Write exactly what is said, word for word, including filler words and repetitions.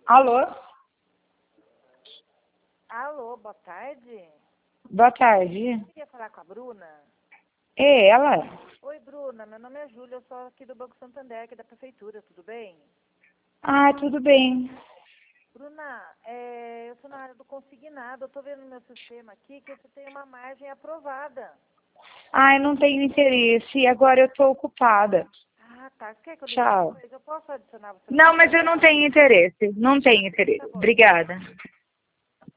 Alô? Alô, boa tarde. Boa tarde. Eu queria falar com a Bruna. É ela? Oi, Bruna, meu nome é Júlia, eu sou aqui do Banco Santander, aqui da Prefeitura, tudo bem? Ah, tudo bem. Bruna, é, eu sou na área do consignado, eu estou vendo no meu sistema aqui que você tem uma margem aprovada. Ah, eu não tenho interesse. Agora eu estou ocupada. Ah, tá. Você quer que eu ligue Tchau. depois? Eu posso adicionar você no Não, mas eu não consignado? tenho interesse. Não tenho Ah, interesse. tá bom, então. Obrigada.